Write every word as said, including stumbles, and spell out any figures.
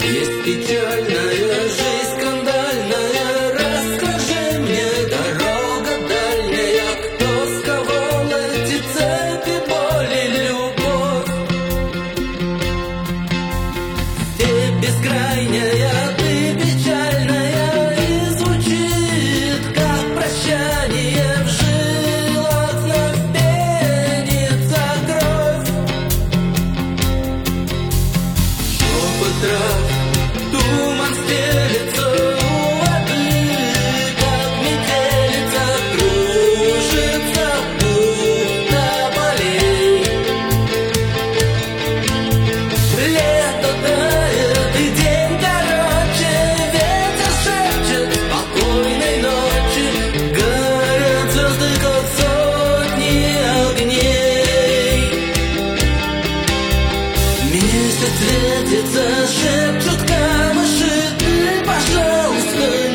Есть печальная жизнь, скандальная. Расскажи мне, дорога дальняя, кто сковал эти цепи боли, любовь? Степь бескрайняя, ты печальная, и звучит, как прощание. В жилах вновь пенится кровь. Шепот трав, туман стелется у воды, как метелица кружится путь до полей. Лето тает, и день короче, ветер шепчет спокойной ночи. Горят звезды, как сотни огней. Месяц светится, шепчут камыши, ты, пожалуйста,